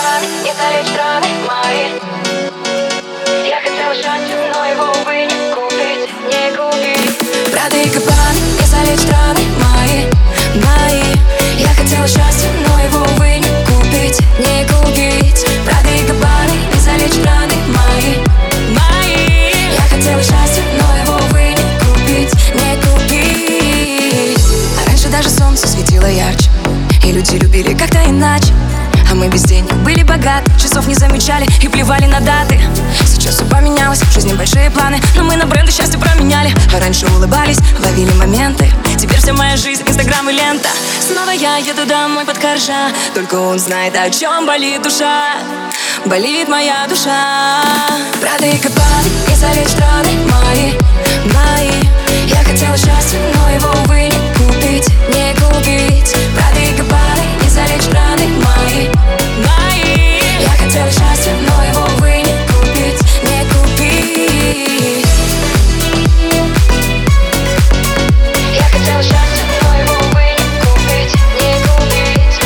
кабан, не залечь раны мои. Я хотела счастья, но его, увы, не купить, не купить. Прада и кабан, не залечь раны мои. Я хотела счастья, но его, увы, не купить, не купить. Прада и кабан, не залечь раны мои. Я хотела счастья, но его, увы, не купить, не купить. А раньше даже солнце светило ярче, и люди любили как-то иначе. А мы без денег были богаты, часов не замечали и плевали на даты. Сейчас все поменялось, в жизни большие планы, но мы на бренды счастье променяли. А раньше улыбались, ловили моменты. Теперь вся моя жизнь, инстаграм и лента. Снова я еду домой под коржа, только он знает, о чем болит душа. Болит моя душа. Прада и кабан, не залечь раны мои. Я хотела счастья, но его, увы, не купить, не купить. Прада и кабан, не залечь раны мои. Я хотела счастья, но его, увы, не купить, не купить. Я хотела счастья, но его, увы, не купить, не купить.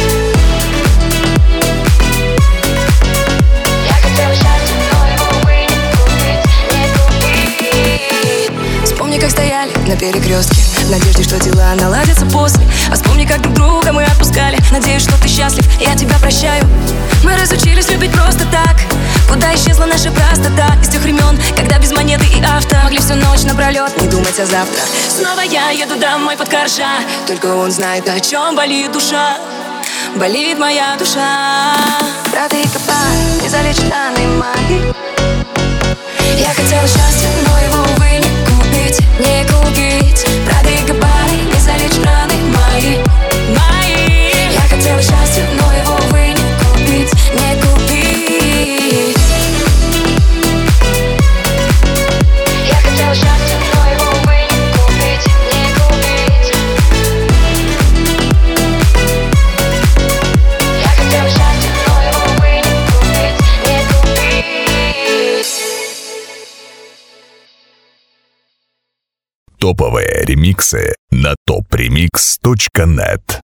Я хотела счастья, но его, увы, не купить, не купить. Вспомни, как стояли на перекрестке, в надежде, что дела наладятся после. А вспомни, как друг друга мы отпускали. Надеюсь, что ты счастлив, я тебя прощаю. Мы разучились любить просто так. Куда исчезла наша простота? Из тех времен, когда без монеты и авто могли всю ночь напролет не думать о завтра. Снова я еду домой под коржа, только он знает, о чем болит душа. Болит моя душа. Прада и кабан, не залечь раны мои. Я хотела счастья, но его, увы, не купить, не купить. Прада и кабан, не залечь раны мои. Я хотела счастья, но его, увы, не купить, не купить. Я хотела счастья, но его, увы, не купить, не купить. Я хотела счастья, но его, увы, не купить, не купить. Топовые ремиксы на topremix.net.